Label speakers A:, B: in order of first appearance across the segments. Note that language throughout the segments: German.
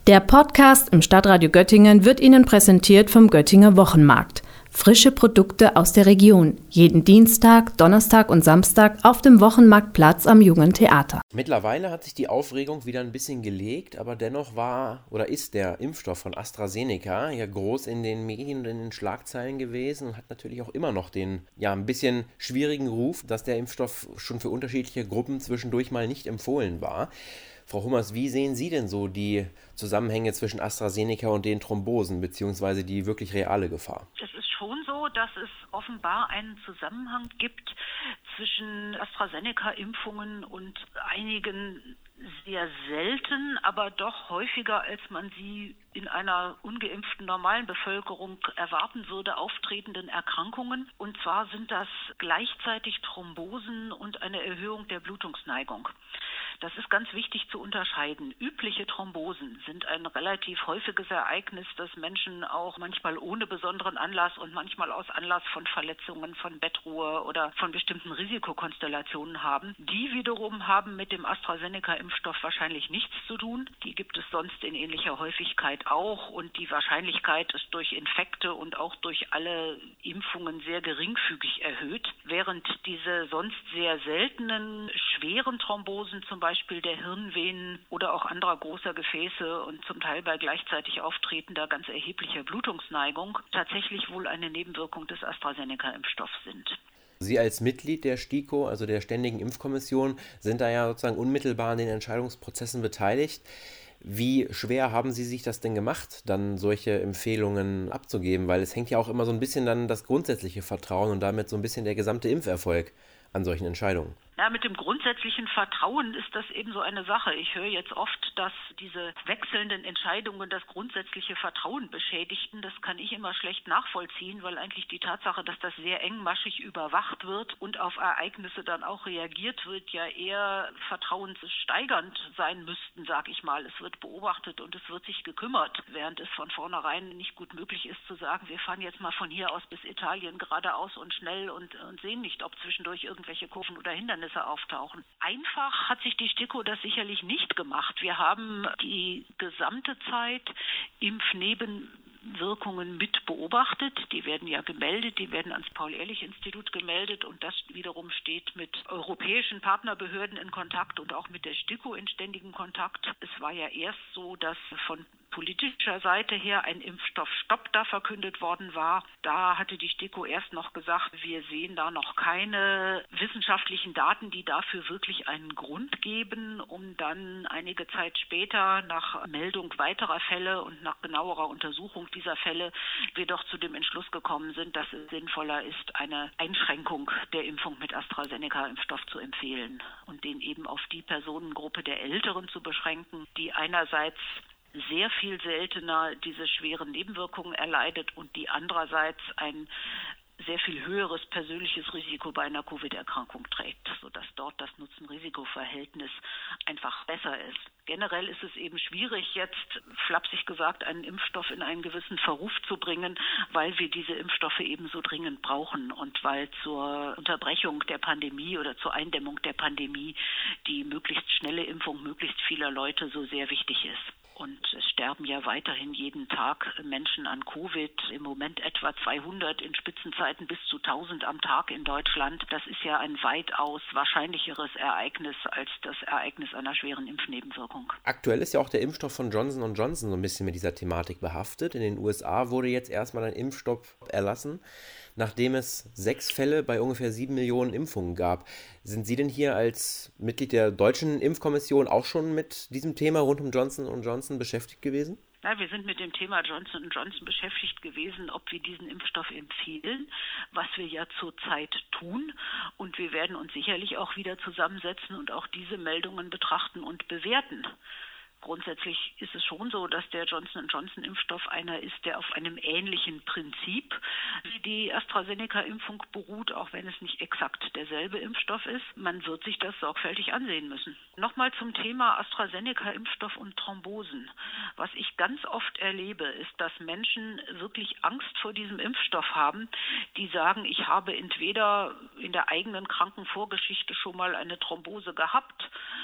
A: Der Podcast im Stadtradio Göttingen wird Ihnen präsentiert vom Göttinger Wochenmarkt. Frische Produkte aus der Region. Jeden Dienstag, Donnerstag und Samstag auf dem Wochenmarktplatz am Jungen Theater.
B: Mittlerweile hat sich die Aufregung wieder ein bisschen gelegt, aber dennoch ist der Impfstoff von AstraZeneca ja groß in den Medien und in den Schlagzeilen gewesen und hat natürlich auch immer noch den ein bisschen schwierigen Ruf, dass der Impfstoff schon für unterschiedliche Gruppen zwischendurch mal nicht empfohlen war. Frau Hummers, wie sehen Sie denn so die Zusammenhänge zwischen AstraZeneca und den Thrombosen, beziehungsweise die wirklich reale Gefahr?
C: Es ist schon so, dass es offenbar einen Zusammenhang gibt zwischen AstraZeneca-Impfungen und einigen sehr selten, aber doch häufiger, als man sie in einer ungeimpften normalen Bevölkerung erwarten würde, auftretenden Erkrankungen. Und zwar sind das gleichzeitig Thrombosen und eine Erhöhung der Blutungsneigung. Das ist ganz wichtig zu unterscheiden. Übliche Thrombosen sind ein relativ häufiges Ereignis, das Menschen auch manchmal ohne besonderen Anlass und manchmal aus Anlass von Verletzungen, von Bettruhe oder von bestimmten Risikokonstellationen haben. Die wiederum haben mit dem AstraZeneca-Impfstoff wahrscheinlich nichts zu tun. Die gibt es sonst in ähnlicher Häufigkeit auch und die Wahrscheinlichkeit ist durch Infekte und auch durch alle Impfungen sehr geringfügig erhöht, während diese sonst sehr seltenen schweren Thrombosen, zum Beispiel der Hirnvenen oder auch anderer großer Gefäße und zum Teil bei gleichzeitig auftretender ganz erheblicher Blutungsneigung, tatsächlich wohl eine Nebenwirkung des AstraZeneca-Impfstoffs sind.
B: Sie als Mitglied der STIKO, also der Ständigen Impfkommission, sind da ja sozusagen unmittelbar an den Entscheidungsprozessen beteiligt. Wie schwer haben Sie sich das denn gemacht, dann solche Empfehlungen abzugeben? Weil es hängt ja auch immer so ein bisschen dann das grundsätzliche Vertrauen und damit so ein bisschen der gesamte Impferfolg an solchen Entscheidungen.
C: Ja, mit dem grundsätzlichen Vertrauen ist das eben so eine Sache. Ich höre jetzt oft, dass diese wechselnden Entscheidungen das grundsätzliche Vertrauen beschädigten. Das kann ich immer schlecht nachvollziehen, weil eigentlich die Tatsache, dass das sehr engmaschig überwacht wird und auf Ereignisse dann auch reagiert wird, ja eher vertrauenssteigernd sein müssten, sag ich mal. Es wird beobachtet und es wird sich gekümmert, während es von vornherein nicht gut möglich ist zu sagen, wir fahren jetzt mal von hier aus bis Italien geradeaus und schnell und sehen nicht, ob zwischendurch irgendwelche Kurven oder Hindernisse auftauchen. Einfach hat sich die STIKO das sicherlich nicht gemacht. Wir haben die gesamte Zeit Impfnebenwirkungen mit beobachtet. Die werden ja gemeldet, die werden ans Paul-Ehrlich-Institut gemeldet und das wiederum steht mit europäischen Partnerbehörden in Kontakt und auch mit der STIKO in ständigem Kontakt. Es war ja erst so, dass von politischer Seite her ein Impfstoffstopp da verkündet worden war. Da hatte die STIKO erst noch gesagt, wir sehen da noch keine wissenschaftlichen Daten, die dafür wirklich einen Grund geben, um dann einige Zeit später nach Meldung weiterer Fälle und nach genauerer Untersuchung dieser Fälle wir doch zu dem Entschluss gekommen sind, dass es sinnvoller ist, eine Einschränkung der Impfung mit AstraZeneca-Impfstoff zu empfehlen und den eben auf die Personengruppe der Älteren zu beschränken, die einerseits sehr viel seltener diese schweren Nebenwirkungen erleidet und die andererseits ein sehr viel höheres persönliches Risiko bei einer Covid-Erkrankung trägt, sodass dort das Nutzen-Risiko-Verhältnis einfach besser ist. Generell ist es eben schwierig, jetzt flapsig gesagt einen Impfstoff in einen gewissen Verruf zu bringen, weil wir diese Impfstoffe eben so dringend brauchen und weil zur Unterbrechung der Pandemie oder zur Eindämmung der Pandemie die möglichst schnelle Impfung möglichst vieler Leute so sehr wichtig ist. Und es sterben ja weiterhin jeden Tag Menschen an Covid. Im Moment etwa 200, in Spitzenzeiten bis zu 1000 am Tag in Deutschland. Das ist ja ein weitaus wahrscheinlicheres Ereignis als das Ereignis einer schweren Impfnebenwirkung.
B: Aktuell ist ja auch der Impfstoff von Johnson & Johnson so ein bisschen mit dieser Thematik behaftet. In den USA wurde jetzt erstmal ein Impfstoff erlassen, nachdem es 6 Fälle bei ungefähr 7 Millionen Impfungen gab. Sind Sie denn hier als Mitglied der deutschen Impfkommission auch schon mit diesem Thema rund um Johnson & Johnson beschäftigt gewesen?
C: Ja, wir sind mit dem Thema Johnson & Johnson beschäftigt gewesen, ob wir diesen Impfstoff empfehlen, was wir ja zurzeit tun. Und wir werden uns sicherlich auch wieder zusammensetzen und auch diese Meldungen betrachten und bewerten. Grundsätzlich ist es schon so, dass der Johnson-&-Johnson-Impfstoff einer ist, der auf einem ähnlichen Prinzip wie die AstraZeneca-Impfung beruht, auch wenn es nicht exakt derselbe Impfstoff ist. Man wird sich das sorgfältig ansehen müssen. Nochmal zum Thema AstraZeneca-Impfstoff und Thrombosen. Was ich ganz oft erlebe, ist, dass Menschen wirklich Angst vor diesem Impfstoff haben, die sagen, ich habe entweder in der eigenen Krankenvorgeschichte schon mal eine Thrombose gehabt,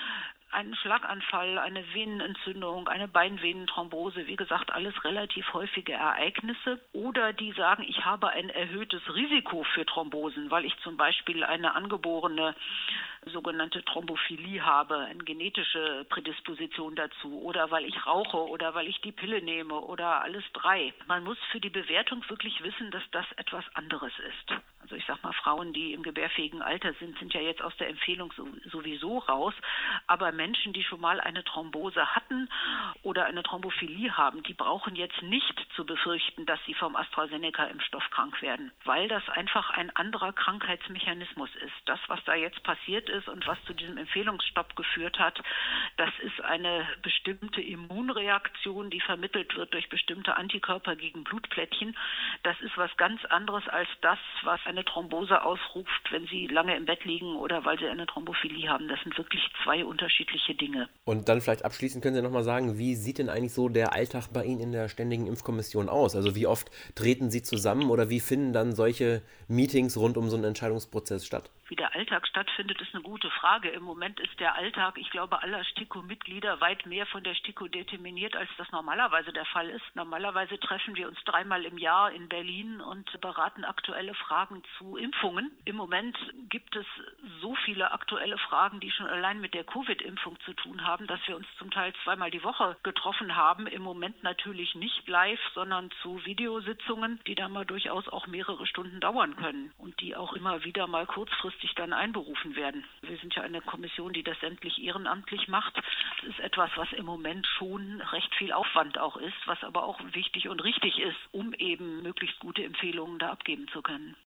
C: einen Schlaganfall, eine Venenentzündung, eine Beinvenenthrombose, wie gesagt, alles relativ häufige Ereignisse. Oder die sagen, ich habe ein erhöhtes Risiko für Thrombosen, weil ich zum Beispiel eine angeborene sogenannte Thrombophilie habe, eine genetische Prädisposition dazu, oder weil ich rauche oder weil ich die Pille nehme oder alles drei. Man muss für die Bewertung wirklich wissen, dass das etwas anderes ist. Also ich sag mal, Frauen, die im gebärfähigen Alter sind ja jetzt aus der Empfehlung sowieso raus. Aber Menschen, die schon mal eine Thrombose hatten oder eine Thrombophilie haben, die brauchen jetzt nicht zu befürchten, dass sie vom AstraZeneca-Impfstoff krank werden, weil das einfach ein anderer Krankheitsmechanismus ist. Das, was da jetzt passiert ist und was zu diesem Empfehlungsstopp geführt hat, das ist eine bestimmte Immunreaktion, die vermittelt wird durch bestimmte Antikörper gegen Blutplättchen. Das ist was ganz anderes als das, was eine Thrombose ausruft, wenn sie lange im Bett liegen oder weil sie eine Thrombophilie haben. Das sind wirklich zwei unterschiedliche Dinge.
B: Und dann vielleicht abschließend können Sie nochmal sagen, wie sieht denn eigentlich so der Alltag bei Ihnen in der Ständigen Impfkommission aus? Also wie oft treten Sie zusammen oder wie finden dann solche Meetings rund um so einen Entscheidungsprozess statt?
C: Wie der Alltag stattfindet, ist eine gute Frage. Im Moment ist der Alltag, ich glaube, aller STIKO-Mitglieder weit mehr von der STIKO determiniert, als das normalerweise der Fall ist. Normalerweise treffen wir uns 3-mal im Jahr in Berlin und beraten aktuelle Fragen zu Impfungen. Im Moment gibt es so viele aktuelle Fragen, die schon allein mit der Covid-Impfung zu tun haben, dass wir uns zum Teil 2-mal die Woche getroffen haben. Im Moment natürlich nicht live, sondern zu Videositzungen, die dann mal durchaus auch mehrere Stunden dauern können und die auch immer wieder mal kurzfristig dann einberufen werden. Wir sind ja eine Kommission, die das sämtlich ehrenamtlich macht. Das ist etwas, was im Moment schon recht viel Aufwand auch ist, was aber auch wichtig und richtig ist, um eben möglichst gute Empfehlungen da abgeben zu können.